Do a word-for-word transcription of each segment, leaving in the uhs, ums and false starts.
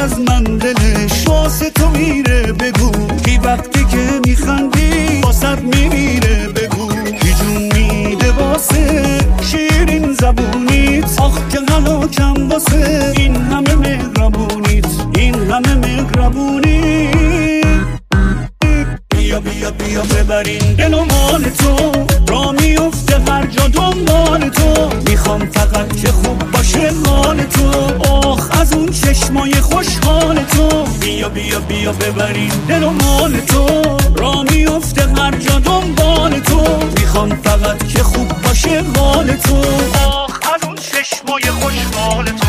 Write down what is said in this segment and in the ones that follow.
از من دلش واسه تو میره بگو کی وقتی که میخندی واسه میمیره بگو کی جون میده واسه شیرین زبونیت آخ که هلاکم واسه این همه مهربونیت این همه مهربونیت بیا بیا بیا ببرین دل و مال تو را میفته هر جا دنبال تو میخوام فقط که خوب باشه حال تو آخ از اون چشمای خوشحال تو بیا بیا بیا ببرین دل و مال تو را میفته هر جا دنبال تو میخوام فقط که خوب باشه حال تو آخ از اون چشمای خوشحال تو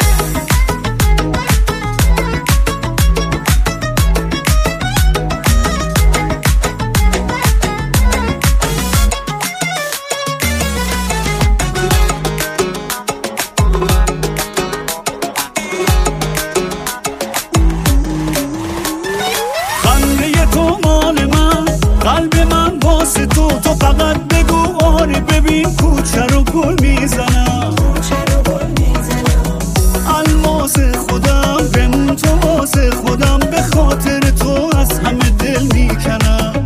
قلب من واسه تو تو فقط بگو آره ببین کوچه رو گل میزنم الماس خودم بمون تو واسه خودم به خاطر تو از همه دل میکنم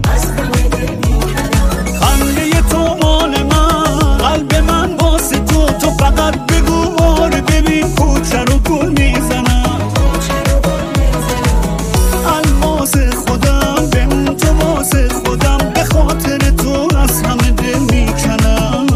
خنده تو مال من قلب من واسه تو تو فقط بگو آره ببین کوچه رو گل میزنم الماس خودم بمون تو واسه خودم به خاطر تو از همه دل میکنم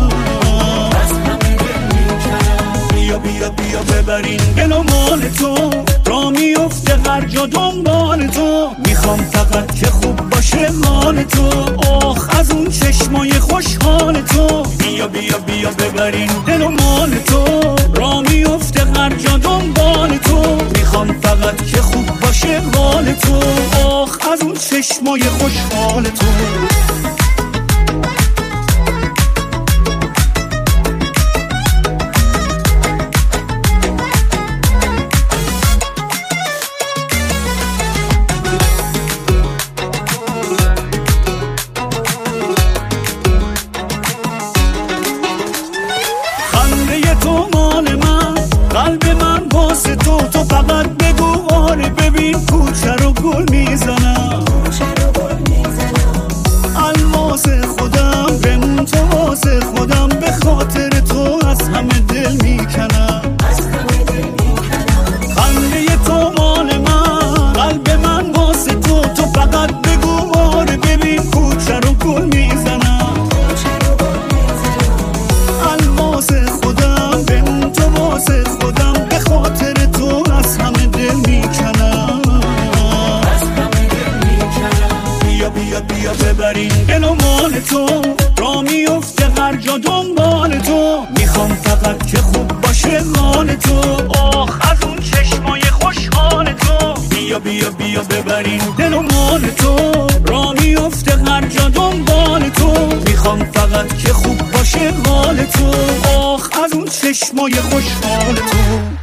بیا بیا بیا ببرین دل و مال تو را میفته هر جا دنبال تو میخوام فقط که خوب باشه حال تو آخ از اون چشمای خوشحال تو بیا بیا بیا ببرین دل و مال تو را میفته هر جا دنبال تو میخوام فقط که خوب باشه حال تو آخ از اون چشمای خوشحال تو تو مال من قلب من واسه تو تو فقط بگو آره ببین کوچه رو گل میزنم الماس خودم بمون تو واسه خودم به خاطر تو از همه دل میکنم خنده تو مال من قلب من واسه تو تو فقط بگو آره ببین کوچه رو گل میزنم الماس خودم بمون تو واسه خودم به خاطر تو از همه دل میکنم بیا بیا بیا ببرین دل و مال تو را میفته هر جا دنبال تو میخوام فقط که خوب باشه حال تو آخ از اون چشمای خوشحال تو بیا بیا بیا ببرین دل و مال تو را میفته هر جا دنبال تو میخوام فقط که خوب باشه حال تو آخ از اون چشمای خوشحال تو